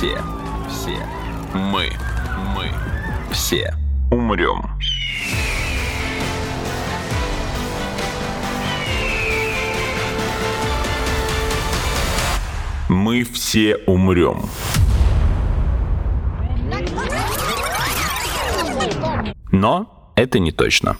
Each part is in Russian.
Мы все умрем. Мы все умрем. Но это не точно.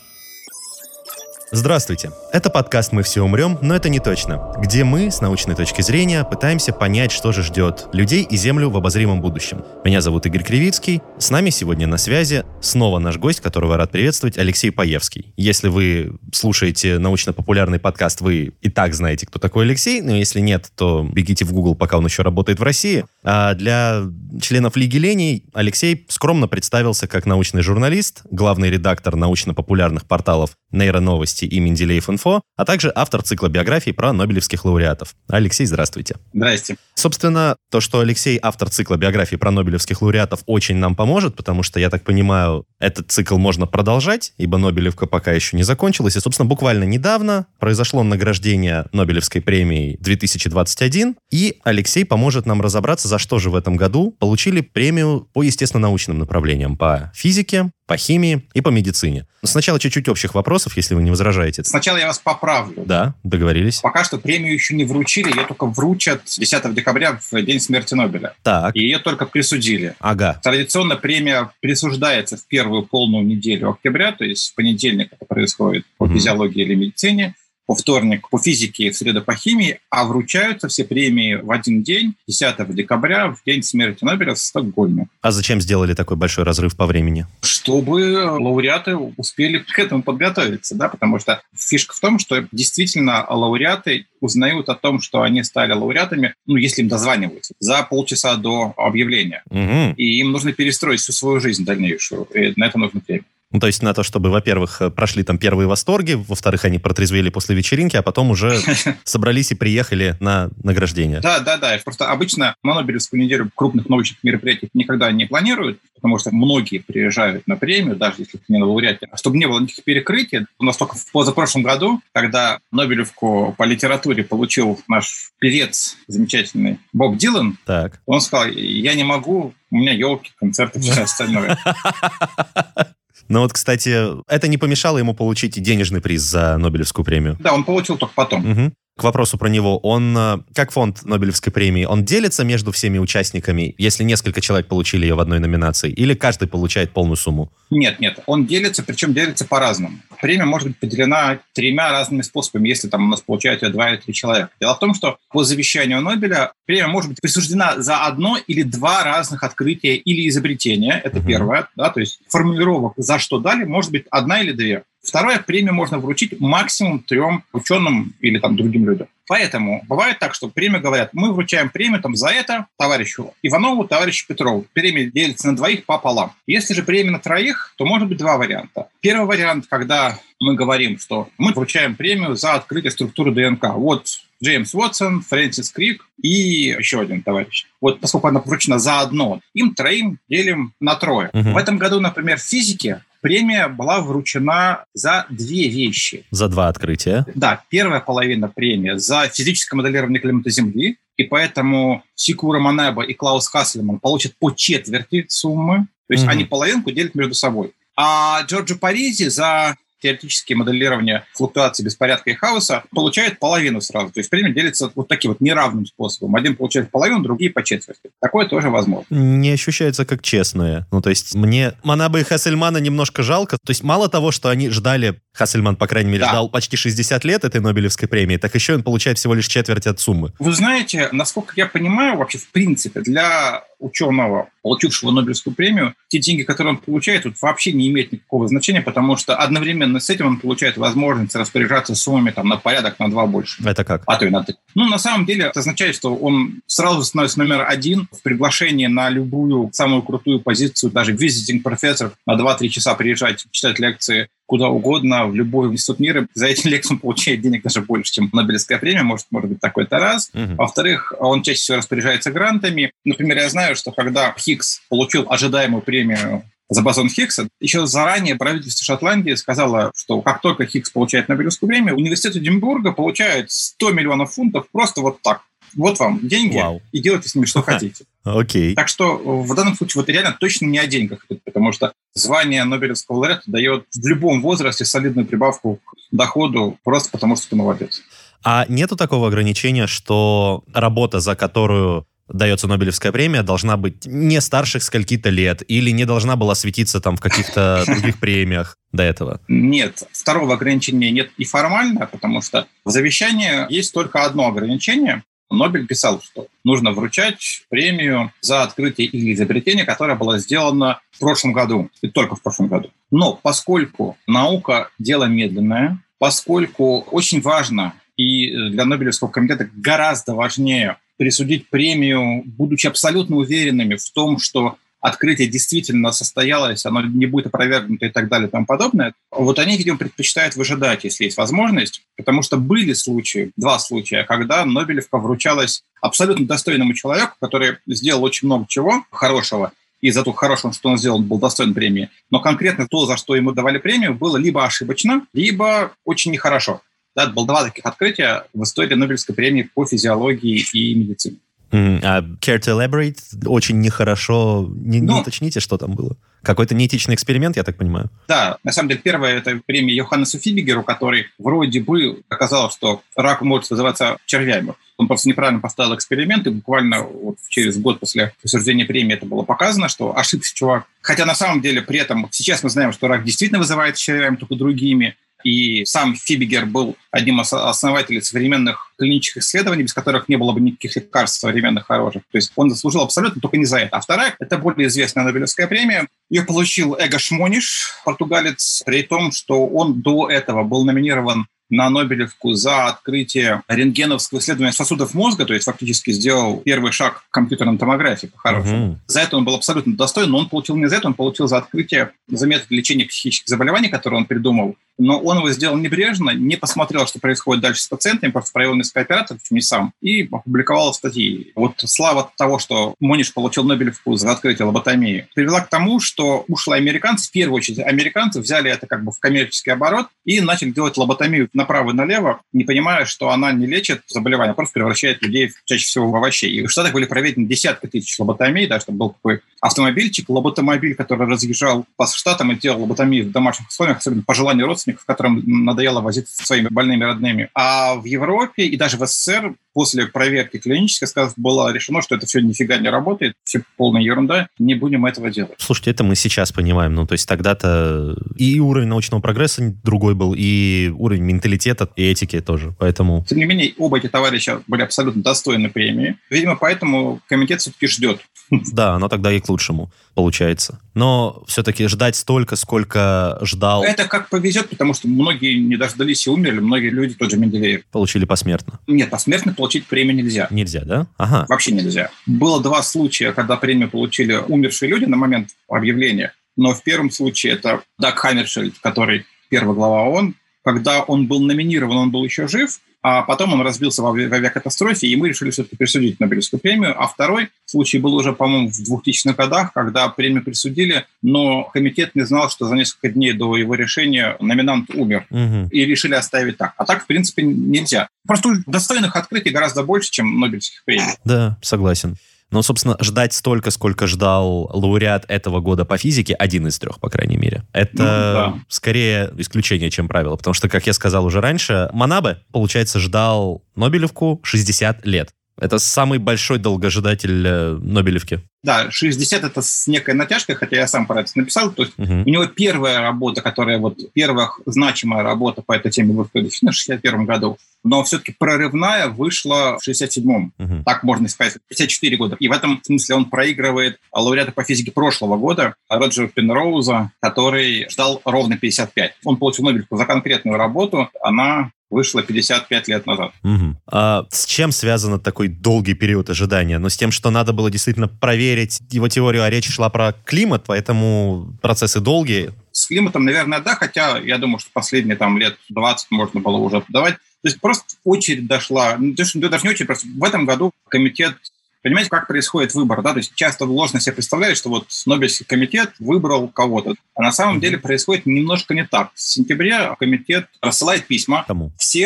Здравствуйте. Это подкаст «Мы все умрем, но это не точно», где мы, с научной точки зрения, пытаемся понять, что же ждет людей и Землю в обозримом будущем. Меня зовут Игорь Кривицкий. С нами сегодня на связи снова наш гость, которого рад приветствовать, Алексей Паевский. Если вы слушаете научно-популярный подкаст, вы и так знаете, кто такой Алексей, но если нет, то бегите в Google, пока он еще работает в России. А для членов Лиги Леней Алексей скромно представился как научный журналист, главный редактор научно-популярных порталов «Нейроновости» и «Менделеев.Инфо», а также автор цикла биографий про нобелевских лауреатов. Алексей, здравствуйте. Здрасте. Собственно, то, что Алексей автор цикла биографий про нобелевских лауреатов, очень нам поможет, потому что, я так понимаю, этот цикл можно продолжать, ибо Нобелевка пока еще не закончилась. И, собственно, буквально недавно произошло награждение Нобелевской премией 2021, и Алексей поможет нам разобраться, за что же в этом году получили премию по естественно-научным направлениям, по физике, по химии и по медицине. Сначала чуть-чуть общих вопросов, если вы не возражаете. Сначала я вас поправлю. Да, договорились. Пока что премию еще не вручили, ее только вручат 10 декабря, в день смерти Нобеля. Так. И ее только присудили. Ага. Традиционно премия присуждается в первую полную неделю октября, то есть в понедельник это происходит по физиологии или медицине, по вторник по физике, в среду по химии, а вручаются все премии в один день, 10 декабря, в день смерти Нобеля в Стокгольме. А зачем сделали такой большой разрыв по времени? Чтобы лауреаты успели к этому подготовиться, да, потому что фишка в том, что действительно лауреаты узнают о том, что они стали лауреатами, если им дозваниваются, за полчаса до объявления. Угу. И им нужно перестроить всю свою жизнь дальнейшую, и на это нужно время. То есть на то, чтобы, во-первых, прошли там первые восторги, во-вторых, они протрезвели после вечеринки, а потом уже собрались и приехали на награждение. Да. Просто обычно на Нобелевскую неделю крупных научных мероприятий никогда не планируют, потому что многие приезжают на премию, даже если это не на лауреате. Чтобы не было никаких перекрытий, у нас только в позапрошлом году, когда Нобелевку по литературе получил наш певец замечательный Боб Дилан, так. Он сказал: я не могу, у меня елки, концерты, все остальное. Ну вот, кстати, это не помешало ему получить денежный приз за Нобелевскую премию. Да, он получил только потом. Угу. К вопросу про него. Он, как фонд Нобелевской премии, он делится между всеми участниками, если несколько человек получили ее в одной номинации, или каждый получает полную сумму? Нет, он делится, причем делится по-разному. Премия может быть поделена 3 разными способами, если там у нас получают ее 2 или 3 человека. Дело в том, что по завещанию Нобеля премия может быть присуждена за одно или 2 разных открытия или изобретения. Это первое. Да, то есть формулировок «за что дали» может быть 1 или 2. Второе, премию можно вручить максимум 3 ученым или там другим людям. Поэтому бывает так, что премию говорят: мы вручаем премию за это товарищу Иванову, товарищу Петрову. Премия делится на 2 пополам. Если же премия на 3, то может быть 2 варианта. Первый вариант, когда мы говорим, что мы вручаем премию за открытие структуры ДНК. Вот Джеймс Уотсон, Фрэнсис Крик и еще один товарищ. Вот поскольку она вручена заодно, им 3 делим на 3. В этом году, например, в физике премия была вручена за 2 вещи. За 2 открытия? Да, первая половина премии за физическое моделирование климата Земли, и поэтому Сикура Манеба и Клаус Хассельман получат по четверти суммы, то есть они половинку делят между собой. А Джорджо Паризи за теоретические моделирования флуктуации, беспорядка и хаоса получает половину сразу. То есть премия делится вот таким вот неравным способом. Один получает половину, другие по четверти. Такое тоже возможно. Не ощущается как честное. То есть мне Манеба и Хассельмана немножко жалко. То есть мало того, что они ждали, Хассельман, по крайней мере, ждал почти 60 лет этой Нобелевской премии, так еще он получает всего лишь четверть от суммы. Вы знаете, насколько я понимаю, вообще в принципе для ученого, получившего Нобелевскую премию, те деньги, которые он получает, вообще не имеют никакого значения, потому что одновременно с этим он получает возможность распоряжаться суммами на порядок на 2 больше. Это как? А то и на 3. На самом деле, это означает, что он сразу становится номер 1 в приглашении на любую самую крутую позицию, даже visiting professor, на 2-3 часа приезжать, читать лекции куда угодно, в любой институт мира. За эти лекции он получает денег даже больше, чем Нобелевская премия. Может быть, такой-то раз. Во-вторых, он чаще всего распоряжается грантами. Например, я знаю, что когда Хиггс получил ожидаемую премию за бозон Хиггса, еще заранее правительство Шотландии сказало, что как только Хиггс получает Нобелевскую премию, университет Эдинбурга получает 100 миллионов фунтов просто вот так. вот вам деньги, и делайте с ними что хотите. Окей. Так что в данном случае вот реально точно не о деньгах, потому что звание Нобелевского лауреата дает в любом возрасте солидную прибавку к доходу, просто потому что ты молодец. А нету такого ограничения, что работа, за которую дается Нобелевская премия, должна быть не старше скольки-то лет или не должна была светиться там в каких-то других премиях до этого? Нет, второго ограничения нет и формально, потому что в завещании есть только одно ограничение. Нобель писал, что нужно вручать премию за открытие или изобретение, которое было сделано в прошлом году, и только в прошлом году. Но поскольку наука – дело медленное, поскольку очень важно, и для Нобелевского комитета гораздо важнее присудить премию, будучи абсолютно уверенными в том, что открытие действительно состоялось, оно не будет опровергнуто и так далее и тому подобное, вот они, видимо, предпочитают выжидать, если есть возможность, потому что были случаи, 2 случая, когда Нобелевка вручалась абсолютно достойному человеку, который сделал очень много чего хорошего, и за то хорошего, что он сделал, он был достоин премии, но конкретно то, за что ему давали премию, было либо ошибочно, либо очень нехорошо. Да, было 2 таких открытия в истории Нобелевской премии по физиологии и медицине. А care to elaborate? Очень нехорошо. Не уточните, что там было? Какой-то неэтичный эксперимент, я так понимаю? Да, на самом деле, первая – это премия Йоханнесу Фибигеру, который вроде бы оказалось, что рак может вызываться червями. Он просто неправильно поставил эксперимент, и буквально вот через год после присуждения премии это было показано, что ошибся чувак. Хотя на самом деле при этом сейчас мы знаем, что рак действительно вызывается червями, только другими. И сам Фибигер был одним из основателей современных клинических исследований, без которых не было бы никаких лекарств современных хороших. То есть он заслужил абсолютно только не за это. А вторая – это более известная Нобелевская премия. Ее получил Эго Шмониш, португалец, при том, что он до этого был номинирован на Нобелевку за открытие рентгеновского исследования сосудов мозга, то есть фактически сделал первый шаг к компьютерной томографии по-хорошему. За это он был абсолютно достоин, но он получил не за это, он получил за открытие, за метод лечения психических заболеваний, который он придумал. Но он его сделал небрежно, не посмотрел, что происходит дальше с пациентами, просто провел несколько операций, не сам, и опубликовал статьи. Вот слава того, что Мониш получил Нобелевку за открытие лоботомии, привела к тому, что ушлые американцы, в первую очередь американцы, взяли это как бы в коммерческий оборот и начали делать лоботомию направо и налево, не понимая, что она не лечит заболевания, а просто превращает людей чаще всего в овощей. И в Штатах были проведены десятки тысяч лоботомий, да, чтобы был такой автомобильчик, лоботомобиль, который разъезжал по штатам и делал лоботомию в домашних условиях, особенно по желанию родственников, которым надоело возиться со своими больными родными. А в Европе и даже в СССР после проверки клинической было решено, что это все нифига не работает, все полная ерунда, не будем этого делать. Слушайте, это мы сейчас понимаем. Ну, то есть тогда-то и уровень научного прогресса другой был, и уровень менталитета и этики тоже, поэтому... Тем не менее, оба эти товарища были абсолютно достойны премии. Видимо, поэтому комитет все-таки ждет. Да, оно тогда и к лучшему получается. Но все-таки ждать столько, сколько ждал... Это как повезет, потому что многие не дождались и умерли, многие люди, тот же Менделеев. Получили посмертно. Нет, посмертно получить премию нельзя. Нельзя, да? Ага. Вообще нельзя. Было 2 случая, когда премию получили умершие люди на момент объявления. Но в первом случае это Даг Хаммершельд, который первый глава ООН. Когда он был номинирован, он был еще жив, а потом он разбился в авиакатастрофе, и мы решили все-таки присудить Нобелевскую премию. А второй случай был уже, по-моему, в 2000-х годах, когда премию присудили, но комитет не знал, что за несколько дней до его решения номинант умер. И решили оставить так. А так, в принципе, нельзя. Просто достойных открытий гораздо больше, чем Нобелевских премий. Да, согласен. Но, собственно, ждать столько, сколько ждал лауреат этого года по физике, 1 из 3, по крайней мере, это скорее исключение, чем правило. Потому что, как я сказал уже раньше, Манабе, получается, ждал Нобелевку 60 лет. Это самый большой долгожидатель Нобелевки. Да, 60 это с некой натяжкой, хотя я сам про это написал. То есть у него первая работа, которая первая значимая работа по этой теме выходит в 1961 году, но все-таки прорывная вышла в 1967. Так можно сказать, 54 года. И в этом смысле он проигрывает лауреата по физике прошлого года Роджера Пенроуза, который ждал ровно 55. Он получил Нобелевку за конкретную работу, она вышла 55 лет назад. А с чем связан такой долгий период ожидания? Ну, с тем, что надо было действительно проверить его теорию, а речь шла про климат, поэтому процессы долгие. С климатом, наверное, да, хотя я думаю, что последние лет 20 можно было уже подавать. То есть просто очередь дошла. Даже не очередь, просто в этом году комитет... Понимаете, как происходит выбор, да? То есть часто ложно себе представляют, что Нобелевский комитет выбрал кого-то. А на самом деле происходит немножко не так. В сентябре комитет рассылает письма всем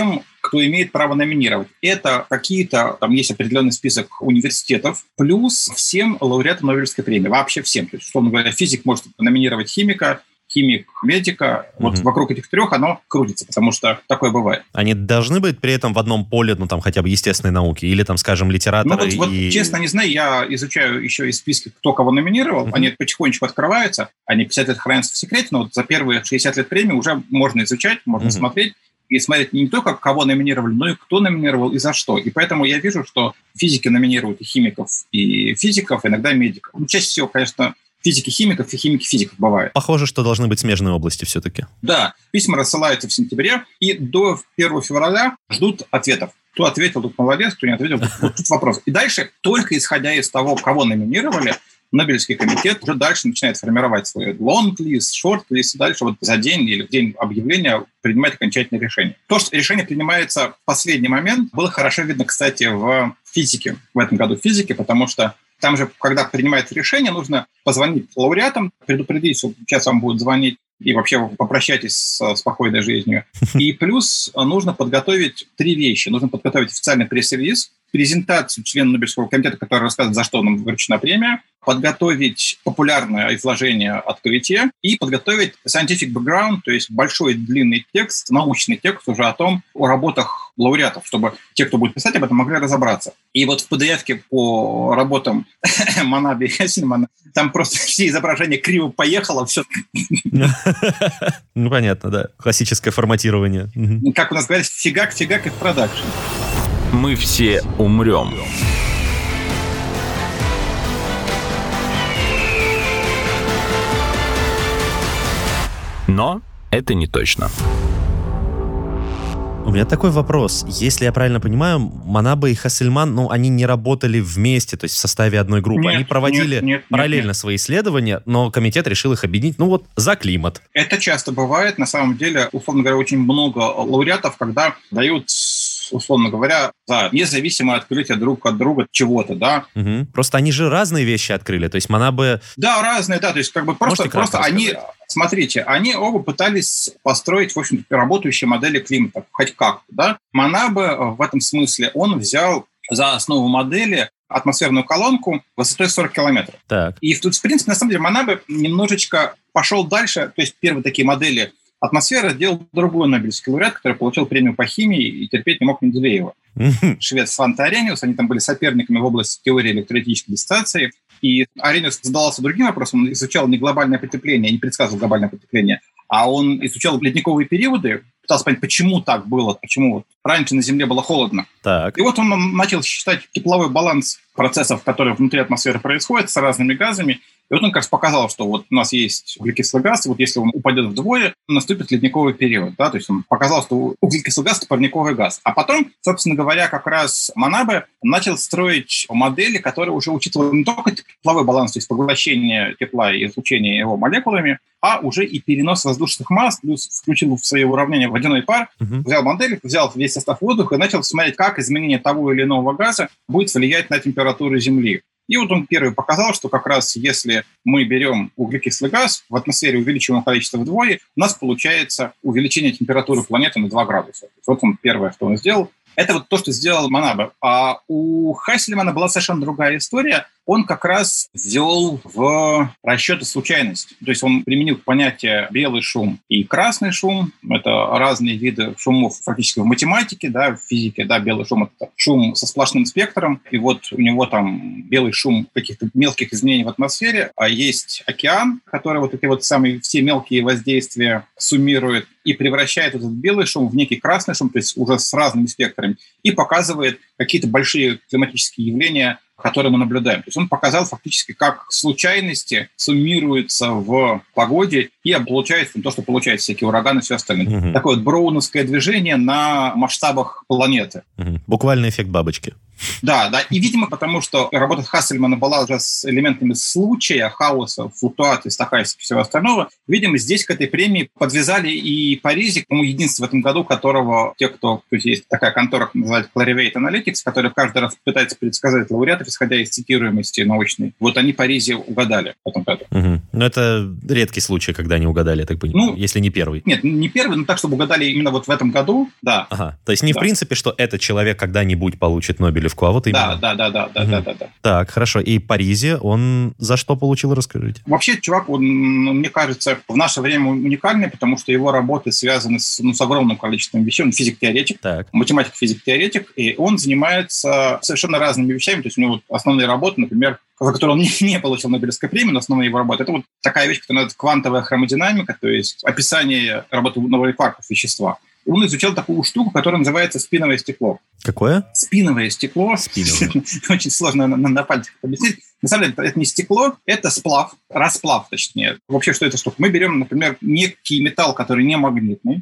кто имеет право номинировать. Это какие-то, там есть определенный список университетов, плюс всем лауреатам Нобелевской премии, вообще всем. То есть, условно говоря, физик может номинировать химика, химик, медика, вот вокруг этих трех оно крутится, потому что такое бывает. Они должны быть при этом в одном поле, ну, там, хотя бы естественной науки, или, там, скажем, литераторы вот, честно, не знаю, я изучаю еще и списки, кто кого номинировал, они потихонечку открываются, они 50 лет хранятся в секрете, но вот за первые 60 лет премии уже можно изучать, можно смотреть, и смотреть не только, кого номинировали, но и кто номинировал и за что. И поэтому я вижу, что физики номинируют и химиков, и физиков, иногда медиков. Ну, чаще всего, конечно, физики химиков и химики физиков бывает. Похоже, что должны быть смежные области все-таки. Да, письма рассылаются в сентябре, и до 1 февраля ждут ответов. Кто ответил, тут молодец, кто не ответил, тут вопрос. И дальше, только исходя из того, кого номинировали, Нобелевский комитет уже дальше начинает формировать свой лонг-лист, шорт-лист, и дальше вот за день или в день объявления принимает окончательное решение. То, что решение принимается в последний момент, было хорошо видно, кстати, в физике, в этом году в физике, потому что там же, когда принимается решение, нужно позвонить лауреатам, предупредить, что сейчас вам будут звонить, и вообще попрощайтесь с спокойной жизнью. И плюс нужно подготовить 3 вещи. Нужно подготовить официальный пресс-релиз, презентацию членов Нобелевского комитета, который рассказывает, за что нам вручена премия, подготовить популярное изложение от комитета и подготовить scientific background, то есть большой длинный текст, научный текст уже о работах лауреатов, чтобы те, кто будет писать об этом, могли разобраться. И вот в PDF-ке по работам Манаби и Хессельмана там просто все изображения криво поехало, все. Ну, понятно, да. Классическое форматирование. Как у нас говорят, фигак и в продакшн. Мы все умрем. Но это не точно. У меня такой вопрос. Если я правильно понимаю, Манаба и Хессельман, ну, они не работали вместе, то есть в составе одной группы. Они проводили параллельно свои исследования, но комитет решил их объединить, ну вот, за климат. Это часто бывает. На самом деле, условно говоря, очень много лауреатов, когда дают, условно говоря, за независимое открытие друг от друга чего-то, да. Просто они же разные вещи открыли, то есть Манаба... Да, разные, да, то есть как бы просто они... Смотрите, они оба пытались построить, в общем-то, работающие модели климата, хоть как-то, да. Манаба в этом смысле, он взял за основу модели атмосферную колонку высотой 40 километров. Так. И тут, в принципе, на самом деле, Манаба немножечко пошел дальше, то есть первые такие модели атмосферы сделал другой нобелевский лауреат, который получил премию по химии и терпеть не мог Менделеева. Швед Сванте Арениус, они там были соперниками в области теории электролитической диссоциации. И Арениус задавался другим вопросом, он изучал не глобальное потепление, не предсказывал глобальное потепление, а он изучал ледниковые периоды, пытался понять, почему так было, почему раньше на Земле было холодно. Так. И вот он начал считать тепловой баланс процессов, которые внутри атмосферы происходят с разными газами. И вот он как раз показал, что вот у нас есть углекислый газ, и вот если он упадет вдвое, наступит ледниковый период. Да? То есть он показал, что углекислый газ – это парниковый газ. А потом, собственно говоря, как раз Манабе начал строить модели, которые уже учитывали не только тепловой баланс, то есть поглощение тепла и излучение его молекулами, а уже и перенос воздушных масс, плюс включил в свои уравнения водяной пар, взял модель, взял весь состав воздуха и начал смотреть, как изменение того или иного газа будет влиять на температуру Земли. И вот он первый показал, что как раз если мы берем углекислый газ, в атмосфере увеличиваем количество вдвое, у нас получается увеличение температуры планеты на 2 градуса. Вот он первое, что он сделал. Это вот то, что сделал Манабе. А у Хессельмана была совершенно другая история. Он как раз ввел в расчеты случайность. То есть он применил понятие белый шум и красный шум. Это разные виды шумов фактически в математике, да, в физике. Да, белый шум – это шум со сплошным спектром. И вот у него там белый шум каких-то мелких изменений в атмосфере. А есть океан, который вот эти вот самые все мелкие воздействия суммирует и превращает этот белый шум в некий красный шум, то есть уже с разными спектрами, и показывает какие-то большие климатические явления, которые мы наблюдаем. То есть он показал фактически, как случайности суммируются в погоде и получается то, что получается всякие ураганы и все остальное. Такое вот броуновское движение на масштабах планеты. Буквально эффект бабочки. Да. И, видимо, потому что работа Хассельмана была уже с элементами случая, хаоса, флуктуации, стохастики и всего остального. Видимо, здесь к этой премии подвязали и Паризи, единственный в этом году, которого то есть такая контора, называется Clarivate Analytics, которая каждый раз пытается предсказать лауреатов, исходя из цитируемости научной. Вот они Паризи угадали в этом году. Угу. Но это редкий случай, когда они угадали, я так понимаю, если не первый. Нет, не первый, но так, чтобы угадали именно вот в этом году, да. Ага, то есть не в принципе, что этот человек когда-нибудь получит Нобелевку, а вот именно... Да. Так, хорошо. И Паризи, он за что получил, расскажите? Вообще, чувак, он, мне кажется, в наше время уникальный, потому что его работы связаны с огромным количеством вещей. Он физик-теоретик, математик-физик-теоретик, и он занимается совершенно разными вещами. То есть у него основные работы, например, за которую он не получил Нобелевской премии, но основная его работа — это вот такая вещь, которая называется квантовая хромодинамика, то есть описание работы новых кварков вещества. Он изучал такую штуку, которая называется спиновое стекло. Какое? Спиновое стекло. Очень сложно на пальцах объяснить. На самом деле, это не стекло, это сплав, расплав, точнее. Вообще, что это штука? Мы берем, например, некий металл, который не магнитный,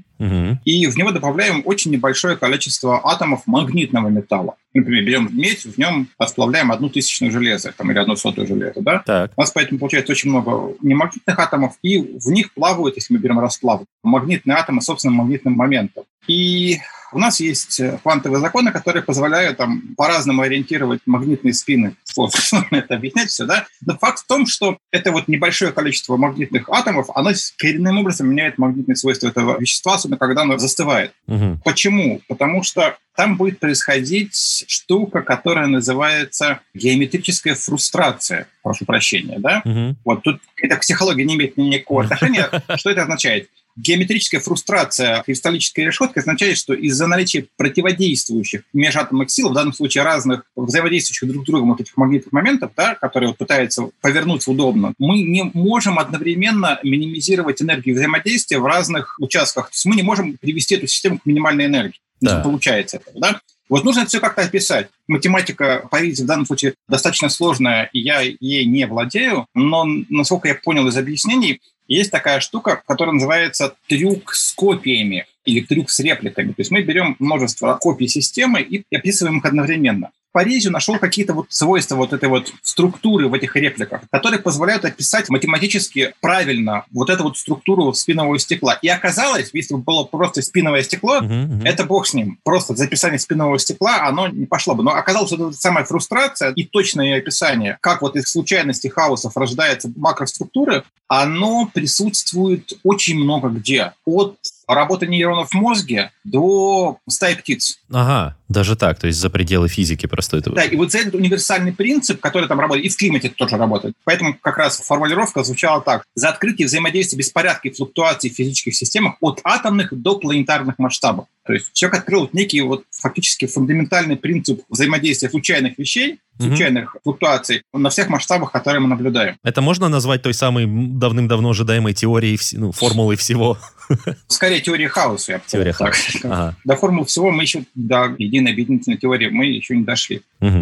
и в него добавляем очень небольшое количество атомов магнитного металла. Например, берем медь, в нем расплавляем 1/1000 железа, или 1/100 железа, да? Так. У нас поэтому получается очень много немагнитных атомов, и в них плавают, если мы берем расплав, магнитные атомы с собственным магнитным моментом. И у нас есть квантовые законы, которые позволяют по-разному ориентировать магнитные спины. Сложно это объяснять все, да? Но факт в том, что это вот небольшое количество магнитных атомов, оно коренным образом меняет магнитные свойства этого вещества, особенно когда оно застывает. Почему? Потому что там будет происходить штука, которая называется геометрическая фрустрация. Прошу прощения, да? Вот тут эта психология не имеет никакого отношения. Что это означает? Геометрическая фрустрация кристаллической решетки означает, что из-за наличия противодействующих межатомных сил, в данном случае разных взаимодействующих друг с другом вот этих магнитных моментов, да, которые пытаются повернуться удобно, мы не можем одновременно минимизировать энергию взаимодействия в разных участках. То есть мы не можем привести эту систему к минимальной энергии. Не получается этого, да? Вот нужно это все как-то описать. Математика Паризи в данном случае достаточно сложная, и я ей не владею, но, насколько я понял из объяснений, есть такая штука, которая называется трюк с копиями или трюк с репликами. То есть мы берем множество копий системы и описываем их одновременно. Паризи нашел какие-то вот свойства вот этой вот структуры в этих репликах, которые позволяют описать математически правильно вот эту вот структуру спинового стекла. И оказалось, если бы было просто спиновое стекло, это бог с ним. Просто записание спинового стекла, оно не пошло бы. Но оказалось, что это самая фрустрация и точное описание, как вот из случайностей хаосов рождаются макроструктуры, оно присутствует очень много где. От работы нейронов в мозге до стаи птиц. Ага, даже так, то есть за пределы физики просто это... Да, и вот за этот универсальный принцип, который там работает, и в климате это тоже работает. Поэтому как раз формулировка звучала так. За открытие взаимодействия беспорядка и флуктуаций в физических системах от атомных до планетарных масштабов. То есть человек открыл некий вот фактически фундаментальный принцип взаимодействия случайных вещей, случайных флуктуаций на всех масштабах, которые мы наблюдаем. Это можно назвать той самой давным-давно ожидаемой теорией, формулой всего? Скорее, теория хаоса, я бы сказал. Теория хаоса. Ага. До формулы всего мы еще, до единой объединительной теории мы еще не дошли.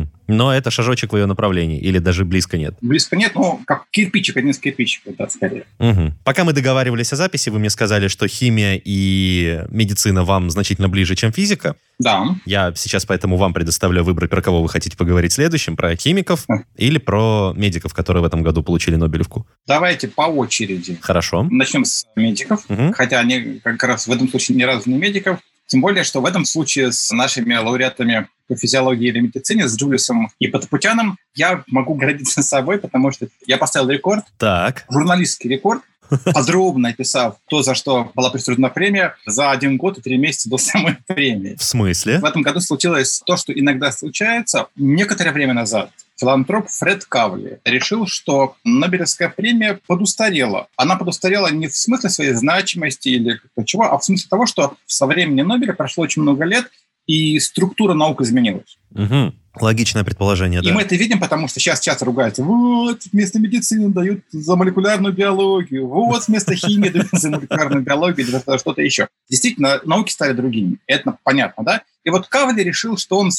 Но это шажочек в ее направлении, или даже близко нет? Близко нет, но как кирпичик, один из кирпичиков, да, скорее. Пока мы договаривались о записи, вы мне сказали, что химия и медицина вам значительно ближе, чем физика. Да. Я сейчас поэтому вам предоставляю выбрать, про кого вы хотите поговорить следующим, про химиков или про медиков, которые в этом году получили Нобелевку. Давайте по очереди. Хорошо. Начнем с медиков, хотя они как раз в этом случае ни разу не медиков. Тем более, что в этом случае с нашими лауреатами по физиологии или медицине, с Джулиусом и Потапутяном, я могу гордиться собой, потому что я поставил рекорд, журналистский рекорд, подробно описав то, за что была присуждена премия, за 1 год и 3 месяца до самой премии. В смысле? В этом году случилось то, что иногда случается. Некоторое время назад филантроп Фред Кавли решил, что Нобелевская премия подустарела. Она подустарела не в смысле своей значимости или чего, а в смысле того, что со времени Нобеля прошло очень много лет, и структура наук изменилась. Логичное предположение, да. И мы это видим, потому что сейчас часто ругаются. Вот, вместо медицины дают за молекулярную биологию. Вот, вместо химии дают за молекулярную биологию или за что-то еще. Действительно, науки стали другими. Это понятно, да? И вот Кавли решил, что он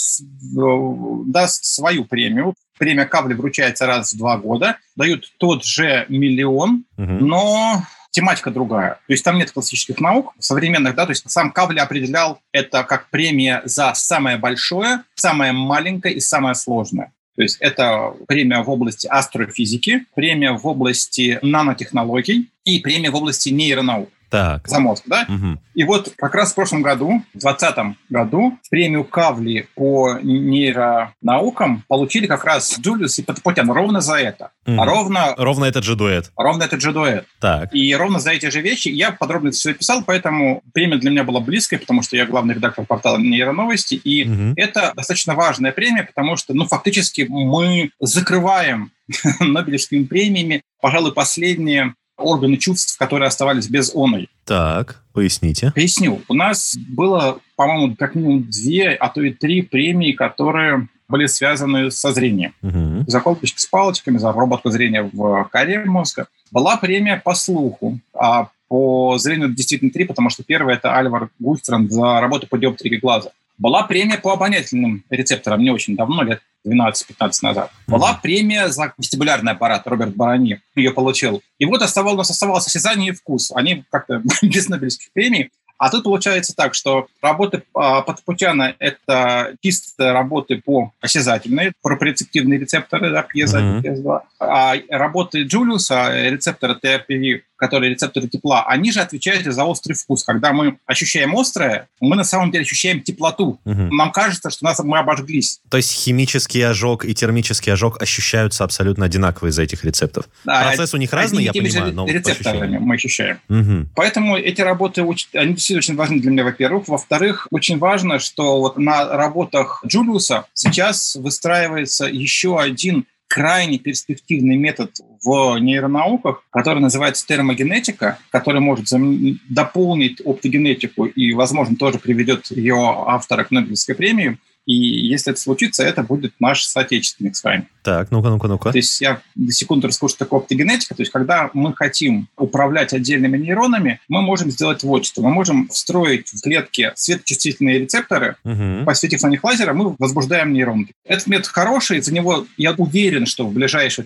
даст свою премию. Премия Кавли вручается раз в 2 года. Дают тот же 1 000 000, но тематика другая. То есть там нет классических наук современных, да, то есть сам Кавли определял это как премия за самое большое, самое маленькое и самое сложное. То есть это премия в области астрофизики, премия в области нанотехнологий и премия в области нейронаук. Так. За мозг, да? Угу. И вот как раз в прошлом году, в 2020 году, премию Кавли по нейронаукам получили как раз Джулиус и Потапутян ровно за это. Угу. Ровно этот же дуэт. Ровно этот же дуэт. Так. И ровно за эти же вещи я подробно все писал, поэтому премия для меня была близкой, потому что я главный редактор портала «Нейроновости», и это достаточно важная премия, потому что, фактически мы закрываем Нобелевскими премиями, пожалуй, последние органы чувств, которые оставались без оной. Так, поясните. Поясню. У нас было, по-моему, как минимум 2, а то и 3 премии, которые были связаны со зрением. За колбочки с палочками, за обработку зрения в коре мозга. Была премия по слуху, а по зрению действительно 3, потому что первая – это Альвар Гульстранд за работу по диоптрии глаза. Была премия по обонятельным рецепторам не очень давно, лет 12-15 назад. Была премия за вестибулярный аппарат, Роберт Барани ее получил. И вот у нас оставалось осязание и вкус. Они как-то без Нобелевских премий. А тут получается так, что работы Потапутяна – это чисто работы по осязательной, проприоцептивные рецепторы, да, PS1, PS2. А работы Джулиуса, рецепторы TRPV, которые рецепторы тепла, они же отвечают за острый вкус. Когда мы ощущаем острое, мы на самом деле ощущаем теплоту. Нам кажется, что мы обожглись. То есть химический ожог и термический ожог ощущаются абсолютно одинаково из-за этих рецепторов. Да, процесс у них разный, я понимаю, но рецепторами мы ощущаем. Поэтому эти работы, они действительно очень важны для меня, во-первых. Во-вторых, очень важно, что вот на работах Джулиуса сейчас выстраивается еще один крайне перспективный метод в нейронауках, который называется термогенетика, который может дополнить оптогенетику и, возможно, тоже приведет ее автора к Нобелевской премии. И если это случится, это будет наш соотечественник с вами. Так, ну-ка. То есть я на секунду расскажу, что такое оптогенетика. То есть когда мы хотим управлять отдельными нейронами, мы можем сделать вот что. Мы можем встроить в клетке светочувствительные рецепторы, посветив на них лазером, мы возбуждаем нейроны. Этот метод хороший, за него я уверен, что в ближайшие,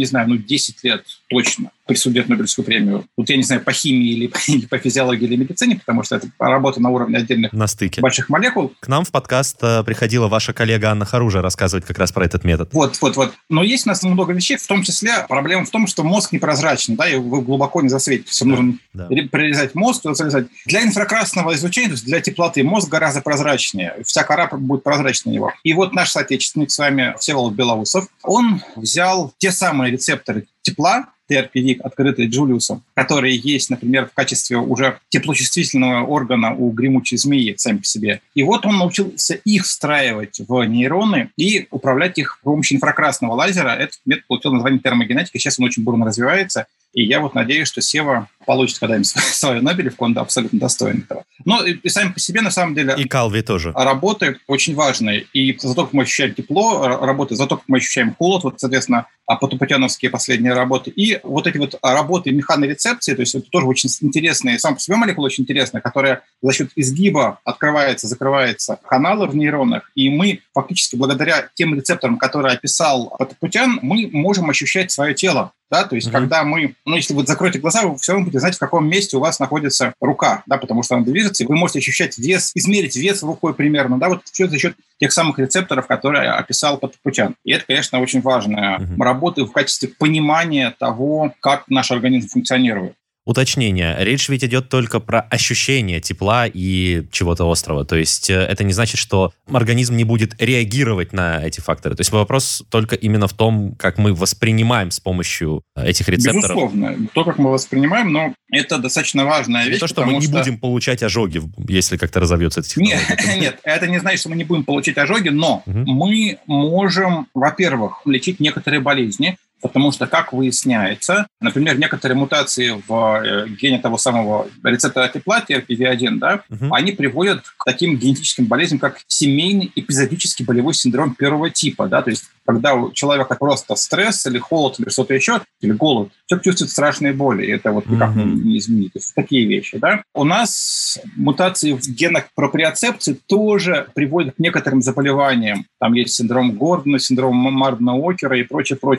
10 лет точно присудят Нобелевскую премию. Вот я не знаю, по химии или по физиологии или медицине, потому что это работа на уровне отдельных на стыке больших молекул. К нам в подкаст приходила ваша коллега Анна Харужа рассказывать как раз про этот метод. Вот. Но есть у нас много вещей, в том числе проблема в том, что мозг непрозрачный, да, и вы глубоко не засветите. Все нужно прорезать мозг, залезать. Для инфракрасного излучения, то есть для теплоты, мозг гораздо прозрачнее. Вся кора будет прозрачнее него. И вот наш соотечественник с вами, Всеволод Белоусов, он взял те самые рецепторы тепла, TRPV, открытые Джулиусом, которые есть, например, в качестве уже теплочувствительного органа у гремучей змеи сами по себе. И вот он научился их встраивать в нейроны и управлять их с помощью инфракрасного лазера. Этот метод получил название термогенетика. Сейчас он очень бурно развивается. И я вот надеюсь, что Сева получит когда-нибудь свою Нобелевку, он абсолютно достоин этого. Но и сами по себе, на самом деле... И Калви тоже. Работы очень важные. И за то, как мы ощущаем тепло, работы за то, как мы ощущаем холод, вот, соответственно, потапутяновские последние работы. И вот эти вот работы механорецепции, то есть это тоже очень интересные, сам по себе молекула очень интересная, которая за счет изгиба открывается, закрывается каналы в нейронах. И мы фактически благодаря тем рецепторам, которые описал Потапутян, мы можем ощущать свое тело. Да, то есть, когда мы, если вы закроете глаза, вы все равно будете знать, в каком месте у вас находится рука, да, потому что она движется, и вы можете ощущать вес, измерить вес рукой примерно, да, вот все за счет тех самых рецепторов, которые описал Потапутян. И это, конечно, очень важная работа в качестве понимания того, как наш организм функционирует. Уточнение. Речь ведь идет только про ощущение тепла и чего-то острого. То есть это не значит, что организм не будет реагировать на эти факторы. То есть вопрос только именно в том, как мы воспринимаем с помощью этих рецепторов. Безусловно. То, как мы воспринимаем, но это достаточно важная вещь. Не то, что мы не будем получать ожоги, если как-то разовьется эта технология. Нет, это не значит, что мы не будем получать ожоги, но мы можем, во-первых, лечить некоторые болезни, потому что, как выясняется, например, некоторые мутации в гене того самого рецептора тепла, TRPV1, да, они приводят к таким генетическим болезням, как семейный эпизодический болевой синдром первого типа. Да, то есть, когда у человека просто стресс или холод, или что-то еще, или голод, человек чувствует страшные боли, и это вот никак не изменить. То есть, такие вещи. Да. У нас мутации в генах проприоцепции тоже приводят к некоторым заболеваниям. Там есть синдром Гордона, синдром Мардена-Окера и прочее. То есть, достаточно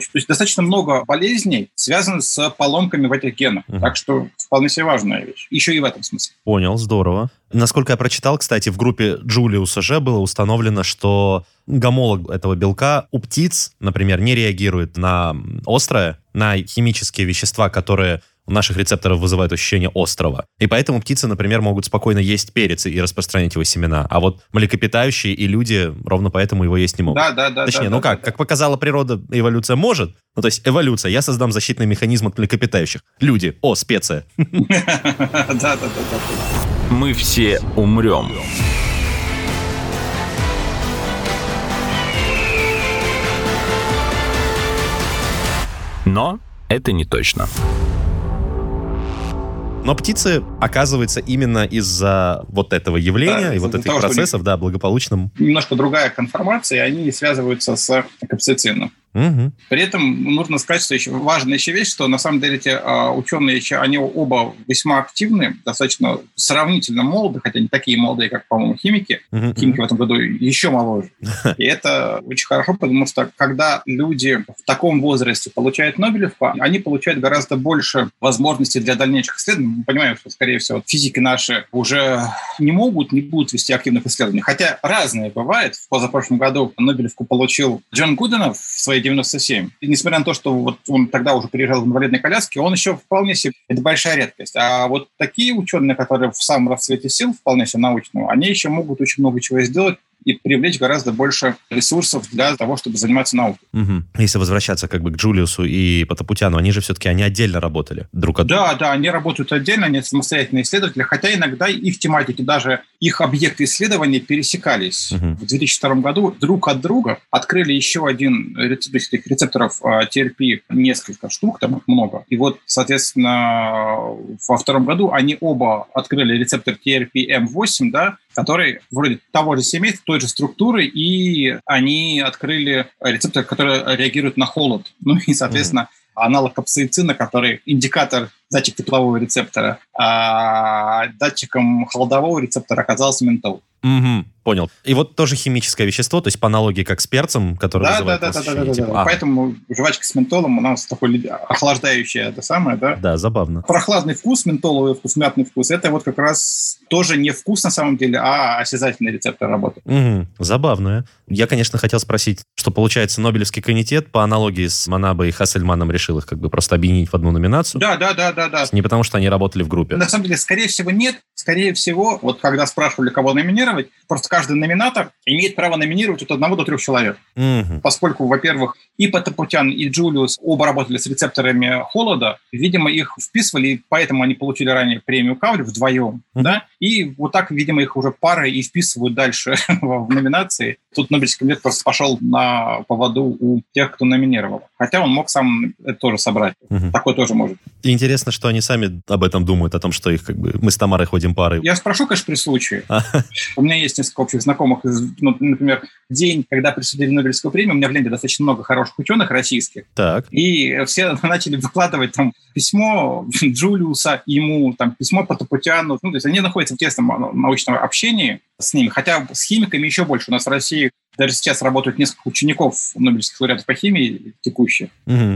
достаточно много болезней связано с поломками в этих генах. Так что вполне себе важная вещь. Еще и в этом смысле. Понял, здорово. Насколько я прочитал, кстати, в группе Джулиуса Ж было установлено, что гомолог этого белка у птиц, например, не реагирует на острое, на химические вещества, которые у наших рецепторов вызывают ощущение острого. И поэтому птицы, например, могут спокойно есть перец и распространять его семена. А вот млекопитающие и люди ровно поэтому его есть не могут. Точнее, как показала природа, эволюция может. Ну, то есть эволюция. Я создам защитный механизм от млекопитающих. Люди. О, специя. Да. Мы все умрем. Но это не точно. Но птицы, оказывается, именно из-за вот этого явления и вот этих процессов, благополучно... Немножко другая конформация, и они связываются с капсаицином. При этом нужно сказать, что еще важная еще вещь, что на самом деле эти ученые, они оба весьма активны, достаточно сравнительно молоды, хотя не такие молодые, как, по-моему, химики. Химики в этом году еще моложе. И это очень хорошо, потому что когда люди в таком возрасте получают Нобелевку, они получают гораздо больше возможностей для дальнейших исследований. Мы понимаем, что, скорее всего, физики наши уже не будут вести активных исследований. Хотя разные бывает. В позапрошлом году Нобелевку получил Джон Гуденов в своей 97. И несмотря на то, что вот он тогда уже приезжал в инвалидной коляске, он еще вполне себе... Это большая редкость. А вот такие ученые, которые в самом расцвете сил, вполне себе научного, они еще могут очень много чего сделать и привлечь гораздо больше ресурсов для того, чтобы заниматься наукой. Если возвращаться как бы к Джулиусу и Потапутяну, они же все-таки отдельно работали друг от друга. Да, они работают отдельно, они самостоятельные исследователи, хотя иногда их тематики, даже их объекты исследования пересекались. В 2002 году друг от друга открыли еще один рецепторов TRP, несколько штук, там их много. И вот, соответственно, во втором году они оба открыли рецептор TRP-M8, который вроде того же семейства, той же структуры, и они открыли рецептор, который реагирует на холод. Ну и, соответственно, аналог капсаицина, который индикатор, датчик теплового рецептора, а датчиком холодового рецептора оказался ментол. Понял. И вот тоже химическое вещество, то есть по аналогии как с перцем, который вызывает ощущение. Поэтому жвачка с ментолом у нас такой охлаждающая, это самое, да? Да, забавно. Прохладный вкус, ментоловый вкус, мятный вкус, это вот как раз тоже не вкус на самом деле, а осязательный рецептор работает. Забавно. Я, конечно, хотел спросить, что получается Нобелевский комитет по аналогии с Манабо и Хассельманом решил их как бы просто объединить в одну номинацию? Да. Не потому, что они работали в группе? На самом деле, скорее всего, нет. Скорее всего, вот когда спрашивали, кого номинировать, просто каждый номинатор имеет право номинировать от 1 до 3 человек. Поскольку, во-первых, и Потапутян, и Джулиус оба работали с рецепторами холода, видимо, их вписывали, и поэтому они получили ранее премию Кавли вдвоем. Да? И вот так, видимо, их уже парой и вписывают дальше в номинации. Тут Нобелевский комитет просто пошел на поводу у тех, кто номинировал. Хотя он мог сам это тоже собрать. Такое тоже может. И интересно, что они сами об этом думают, о том, что их как бы мы с Тамарой ходим парой. Я спрошу, конечно, при случае. У меня есть несколько общих знакомых. Например, день, когда присудили Нобелевскую премию, у меня в ленте достаточно много хороших ученых российских. Так. И все начали выкладывать там письмо Джулиуса ему, там письмо Потапутяну. То есть они находятся в тесном научном общении с ними. Хотя с химиками еще больше. У нас в России даже сейчас работают несколько учеников нобелевских лауреатов по химии текущих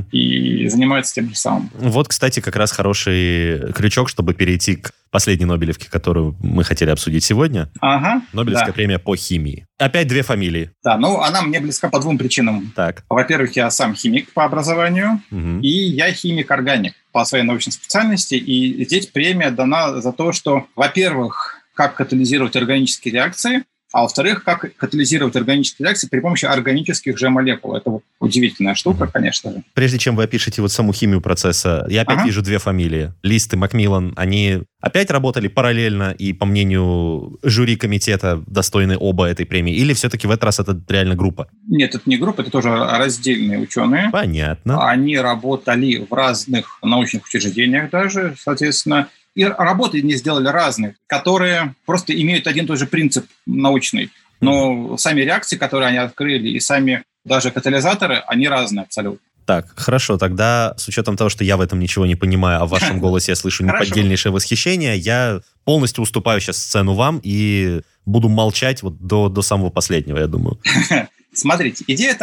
и занимаются тем же самым. Вот, кстати, как раз хороший крючок, чтобы перейти к последней Нобелевке, которую мы хотели обсудить сегодня. Нобелевская премия по химии. Опять 2 фамилии. Да, она мне близка по 2 причинам. Так. Во-первых, я сам химик по образованию, и я химик-органик по своей научной специальности. И здесь премия дана за то, что, во-первых, как катализировать органические реакции, а во-вторых, как катализировать органические реакции при помощи органических же молекул. Это вот удивительная штука, конечно же. Прежде чем вы опишете вот саму химию процесса, я опять вижу 2 фамилии. Лист и Макмиллан, они опять работали параллельно и, по мнению жюри комитета, достойны оба этой премии? Или все-таки в этот раз это реально группа? Нет, это не группа, это тоже раздельные ученые. Понятно. Они работали в разных научных учреждениях даже, соответственно. И работы они сделали разные, которые просто имеют один и тот же принцип научный. Но сами реакции, которые они открыли, и сами даже катализаторы, они разные абсолютно. Так, хорошо, тогда с учетом того, что я в этом ничего не понимаю, а в вашем голосе я слышу неподдельнейшее восхищение, я полностью уступаю сейчас сцену вам и буду молчать вот до самого последнего, я думаю. Смотрите, идея такая.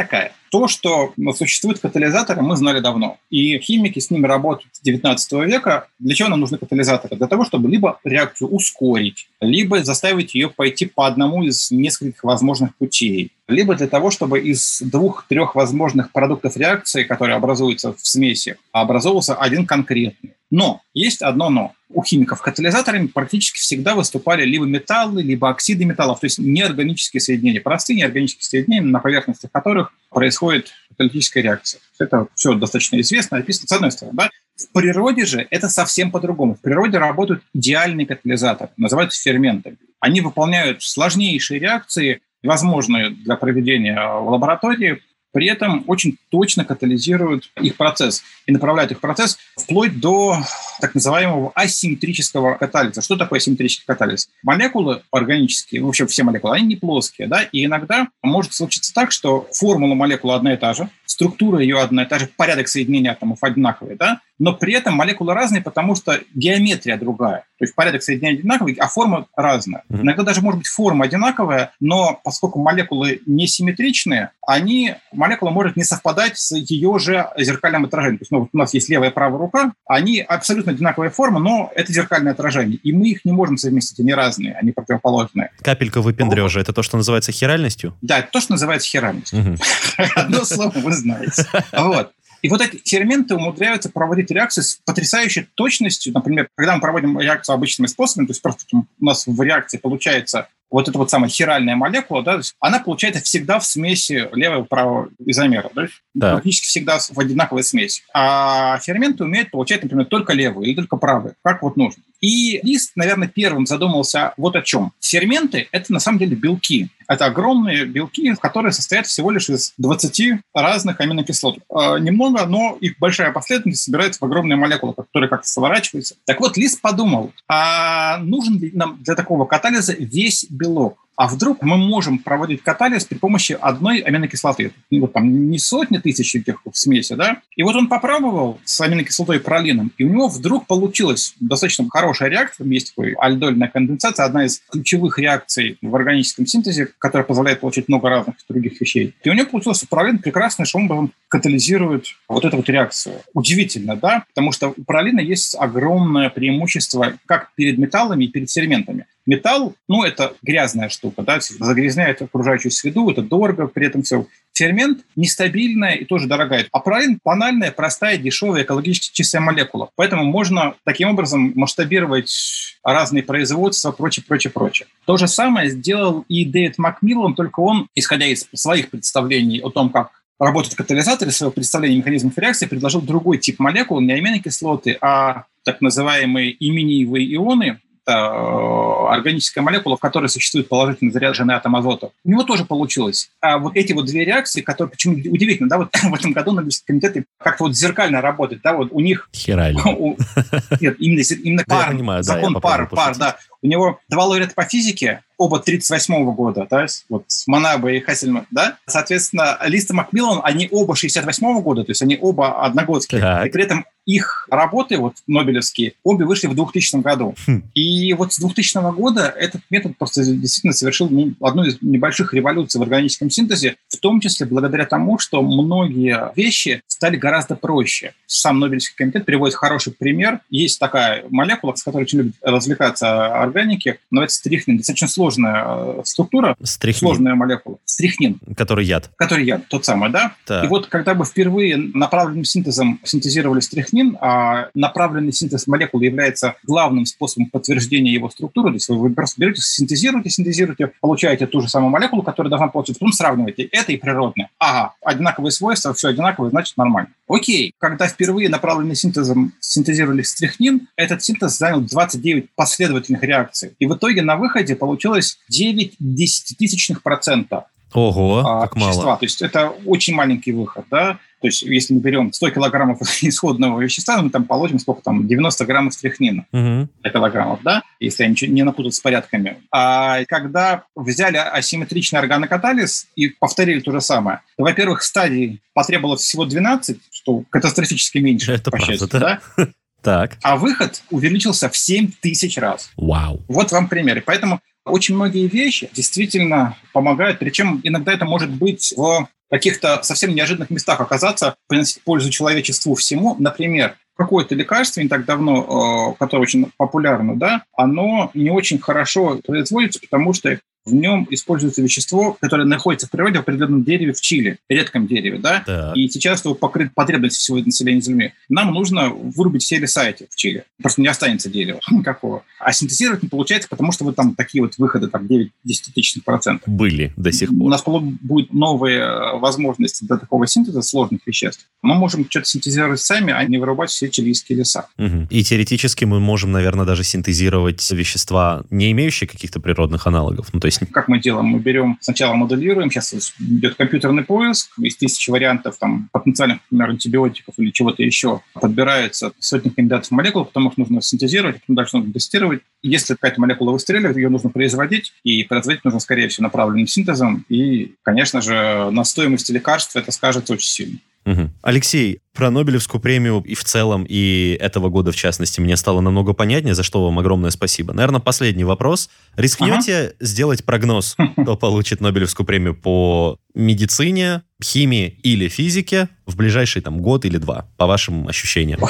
То, что существуют катализаторы, мы знали давно. И химики с ними работают с 19 века. Для чего нам нужны катализаторы? Для того, чтобы либо реакцию ускорить, либо заставить ее пойти по одному из нескольких возможных путей, либо для того, чтобы из 2-3 возможных продуктов реакции, которые образуются в смеси, образовался один конкретный. Но есть одно но. У химиков катализаторами практически всегда выступали либо металлы, либо оксиды металлов, то есть неорганические соединения, простые неорганические соединения, на поверхности которых происходит каталитическая реакция. Это все достаточно известно, описано с одной стороны. Да? В природе же это совсем по-другому. В природе работают идеальные катализаторы, называются ферментами. Они выполняют сложнейшие реакции, возможные для проведения в лаборатории, при этом очень точно катализируют их процесс и направляют их процесс вплоть до так называемого асимметрического катализа. Что такое асимметрический катализ? Молекулы органические, вообще все молекулы, они не плоские, да, и иногда может случиться так, что формула молекулы одна и та же, структура ее одна и та же, порядок соединения атомов одинаковый, да, но при этом молекулы разные, потому что геометрия другая. То есть порядок соединения одинаковый, а форма разная. Иногда даже может быть форма одинаковая, но поскольку молекулы несимметричные, молекула может не совпадать с ее же зеркальным отражением. То есть у нас есть левая и правая рука, они абсолютно одинаковая форма, но это зеркальное отражение. И мы их не можем совместить, они разные, они противоположные. Капелька выпендрежа, это то, что называется хиральностью? Да, это то, что называется хиральностью. Одно слово вы знаете. Вот. И вот эти ферменты умудряются проводить реакции с потрясающей точностью. Например, когда мы проводим реакцию обычными способами, то есть просто у нас в реакции получается вот эта вот самая хиральная молекула, да, она получается всегда в смеси левого и правого изомера, да, практически всегда в одинаковой смеси. А ферменты умеют получать, например, только левую или только правую, как вот нужно. И Лист, наверное, первым задумался вот о чем. Ферменты – это на самом деле белки. Это огромные белки, которые состоят всего лишь из 20 разных аминокислот. Немного, но их большая последовательность собирается в огромные молекулы, которые как-то сворачиваются. Так вот, Лист подумал, а нужен ли нам для такого катализа весь белок? А вдруг мы можем проводить катализ при помощи одной аминокислоты? Вот там не сотни тысяч этих в смеси, да? И вот он попробовал с аминокислотой пролином, и у него вдруг получилась достаточно хорошая реакция. Есть такой альдольная конденсация, одна из ключевых реакций в органическом синтезе, которая позволяет получить много разных других вещей. И у него получился пролин прекрасно, что он катализирует вот эту вот реакцию. Удивительно, да? Потому что у пролина есть огромное преимущество как перед металлами и перед ферментами. Металл, это грязная штука, да, загрязняет окружающую среду, это дорого, при этом все. Фермент нестабильная и тоже дорогая. А пролин банальная, простая, дешевая, экологически чистая молекула. Поэтому можно таким образом масштабировать разные производства, прочее. То же самое сделал и Дэвид Макмиллан, только он, исходя из своих представлений о том, как работают катализаторы, своего представления механизмов реакции, предложил другой тип молекул, не аминокислоты, а так называемые имениевые ионы. Органическая молекула, в которой существует положительно заряженный атом азота. У него тоже получилось. А вот эти вот две реакции, которые, почему удивительно, да, вот в этом году Нобелевские комитеты как-то вот зеркально работают, да, вот у них... Хирально. Нет, именно пар, закон пар, да. У него 2 лауреата по физике, оба 1938 года, да, вот Манаба и Хассельман, да. Соответственно, Лист и Макмиллан, они оба 1968 года, то есть они оба одногодские. Так. И при этом их работы, вот нобелевские, обе вышли в 2000 году. И вот с 2000 года этот метод просто действительно совершил одну из небольших революций в органическом синтезе, в том числе благодаря тому, что многие вещи стали гораздо проще. Сам Нобелевский комитет приводит хороший пример. Есть такая молекула, с которой очень любят развлекаться органики, называется стрихнин. Достаточно сложная структура, сложная молекула. Стрихнин. Который яд. Который яд, тот самый, да? Так. И вот когда бы впервые направленным синтезом синтезировали стрихнин, а направленный синтез молекулы является главным способом подтверждения его структуры, то есть вы просто берете, синтезируете, получаете ту же самую молекулу, которая должна получиться, потом сравниваете это и природное. Ага, одинаковые свойства, все одинаковое, значит нормально. Окей, когда впервые направленным синтезом синтезировали стрихнин, этот синтез занял 29 последовательных реакций. И в итоге на выходе получилось 9 десятитысячных%. Ого, как вещества. мало. То есть это очень маленький выход, да. То есть если мы берем 100 килограммов исходного вещества, мы там положим 90 граммов стрихнина килограммов, да, если я ничего не напутал с порядками. А когда взяли асимметричный органокатализ и повторили то же самое, то, во-первых, стадий потребовалось всего 12, что катастрофически меньше, это по счастью, правда, да? Так. А выход увеличился в 7000 раз. Вау. Вот вам примеры. Поэтому очень многие вещи действительно помогают, причем иногда это может быть в в каких-то совсем неожиданных местах оказаться, приносить пользу человечеству всему. Например, какое-то лекарство не так давно, которое очень популярно, да, оно не очень хорошо производится, потому что в нем используется вещество, которое находится в природе в определенном дереве в Чили, редком дереве, да, Так. и сейчас его покрыть потребности всего населения Земли. Нам нужно вырубить все леса эти в Чили. Просто не останется дерева никакого. А синтезировать не получается, потому что вот там такие вот выходы, там 9-10% Были до сих пор. У нас будут новые возможности для такого синтеза сложных веществ. Мы можем что-то синтезировать сами, а не вырубать все чилийские леса. Мгм. И теоретически мы можем, наверное, даже синтезировать вещества, не имеющие каких-то природных аналогов. Ну, то есть... Как мы делаем? Мы берем, сначала моделируем, сейчас идет компьютерный поиск, из 1000 вариантов там, потенциальных, например, антибиотиков или чего-то еще, подбираются сотни кандидатов молекул, потому что нужно синтезировать, потом дальше нужно тестировать. Если какая-то молекула выстреливает, ее нужно производить, и производить нужно, скорее всего, направленным синтезом, и, конечно же, на стоимости лекарства это скажется очень сильно. Мгм. Алексей, про Нобелевскую премию и в целом, и этого года в частности, мне стало намного понятнее, за что вам огромное спасибо. Наверное, последний вопрос. Рискнете сделать прогноз, кто получит Нобелевскую премию по медицине, химии или физике в ближайший там год или два, по вашим ощущениям?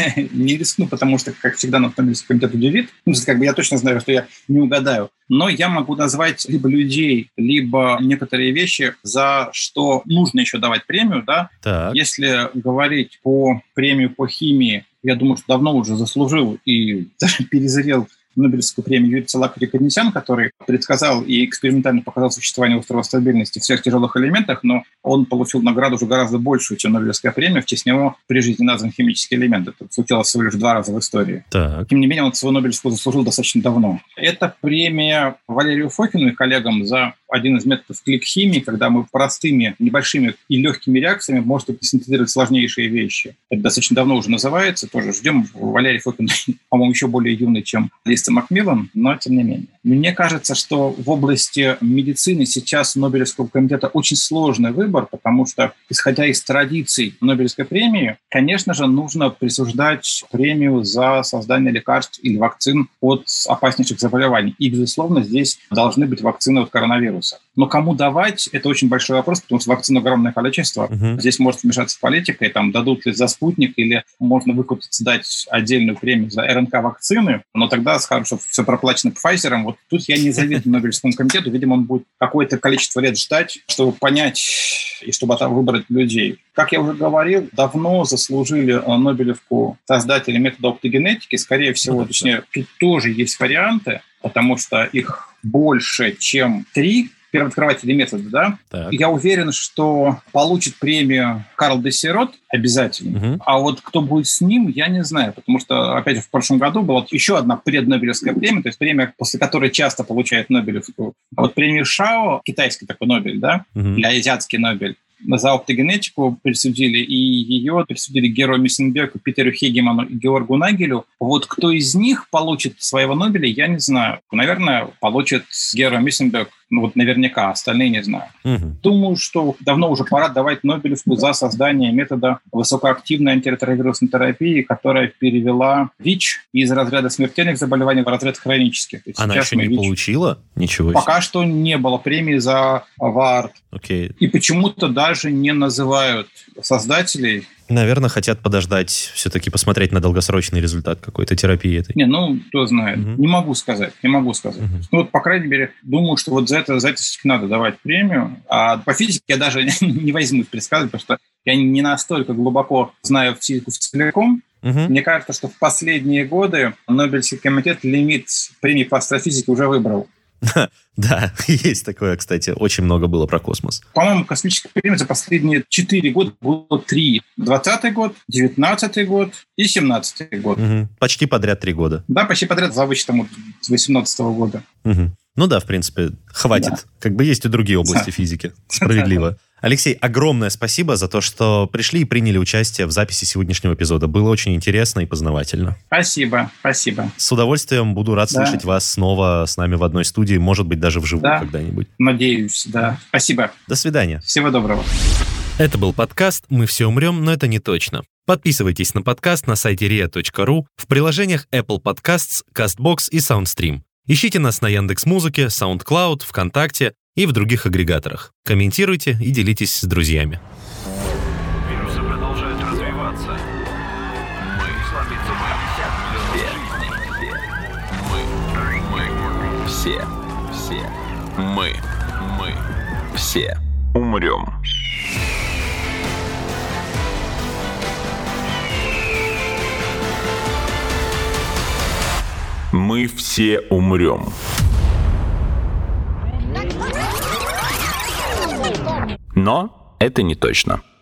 Не рискну, потому что, как всегда, Нобелевский комитет удивит. Ну, как бы я точно знаю, что я не угадаю. Но я могу назвать либо людей, либо некоторые вещи, за что нужно еще давать премию, да. Так. Если говорить по премию по химии, я думаю, что давно уже заслужил и даже перезрел Нобелевскую премию Юрий Цалак-Риконесян, который предсказал и экспериментально показал существование острова стабильности в сверхтяжелых элементах, но он получил награду уже гораздо большую, чем Нобелевская премия. В честь него при жизни назван химический элемент. Это случилось всего лишь 2 раза в истории. Так. Тем не менее, он свою Нобелевскую заслужил достаточно давно. Это премия Валерию Фокину и коллегам за один из методов клик-химии, когда мы простыми, небольшими и легкими реакциями можем синтезировать сложнейшие вещи. Это достаточно давно уже называется. Тоже ждем. Валерий Фокин, по-моему, еще более юный, чем Лиса Макмиллан, но тем не менее. Мне кажется, что в области медицины сейчас у Нобелевского комитета очень сложный выбор, потому что, исходя из традиций Нобелевской премии, конечно же, нужно присуждать премию за создание лекарств или вакцин от опаснейших заболеваний. И, безусловно, здесь должны быть вакцины от коронавируса. Но кому давать, это очень большой вопрос, потому что вакцин огромное количество. Здесь может вмешаться политика, и там дадут ли за спутник, или можно выкупиться, дать отдельную премию за РНК-вакцины, но тогда скажут, что все проплачено Pfizer. Вот тут я не завидую Нобелевскому комитету. Видимо, он будет какое-то количество лет ждать, чтобы понять и чтобы выбрать людей. Как я уже говорил, давно заслужили Нобелевку создатели метода оптогенетики. Скорее всего, точнее, тут тоже есть варианты, потому что их больше, чем 3 первооткрыватели метода, да? Так. Я уверен, что получит премию Карл де Сирот обязательно. А вот кто будет с ним, я не знаю, потому что, опять же, в прошлом году была еще одна преднобелевская премия, то есть премия, после которой часто получают Нобелевскую. А вот премию Шао, китайский такой Нобель, да, или азиатский Нобель, за оптогенетику присудили, и ее присудили Геру Миссенбергу, Питеру Хегеману и Георгу Нагелю. Вот кто из них получит своего Нобеля, я не знаю. Наверное, получит Геру Миссенберг, ну вот наверняка, остальные не знаю. Думаю, что давно уже пора давать Нобелевскую за создание метода высокоактивной антиретровирусной терапии, которая перевела ВИЧ из разряда смертельных заболеваний в разряд хронических. Она еще не получила? Ничего себе. Пока что не было премии за ВАРТ. Окей. И почему-то даже не называют создателей. Наверное, хотят подождать, все-таки посмотреть на долгосрочный результат какой-то терапии этой. Не, ну, кто знает. Не могу сказать. Ну, вот, по крайней мере, думаю, что вот за это надо давать премию. А по физике я даже не возьмусь предсказывать, потому что я не настолько глубоко знаю физику целиком. Мне кажется, что в последние годы Нобелевский комитет лимит премии по астрофизике уже выбрал. Да, есть такое, кстати. Очень много было про космос. По-моему, космическая премия за последние 4 года было 3. 20-й год, 19-й год и 17-й год. Почти подряд 3 года. Да, почти подряд, за вычетом с 18-го года. Ну да, в принципе, хватит. Да. Как бы есть и другие области физики. Справедливо. Алексей, огромное спасибо за то, что пришли и приняли участие в записи сегодняшнего эпизода. Было очень интересно и познавательно. Спасибо. С удовольствием буду рад слышать вас снова с нами в одной студии, может быть, даже вживую когда-нибудь. Надеюсь, да. Спасибо. До свидания. Всего доброго. Это был подкаст «Мы все умрем, но это не точно». Подписывайтесь на подкаст на сайте ria.ru, в приложениях Apple Podcasts, CastBox и SoundStream. Ищите нас на Яндекс.Музыке, SoundCloud, ВКонтакте, и в других агрегаторах. Комментируйте и делитесь с друзьями. Вирусы продолжают развиваться. Мы все умрем. Мы все умрем. Но это не точно.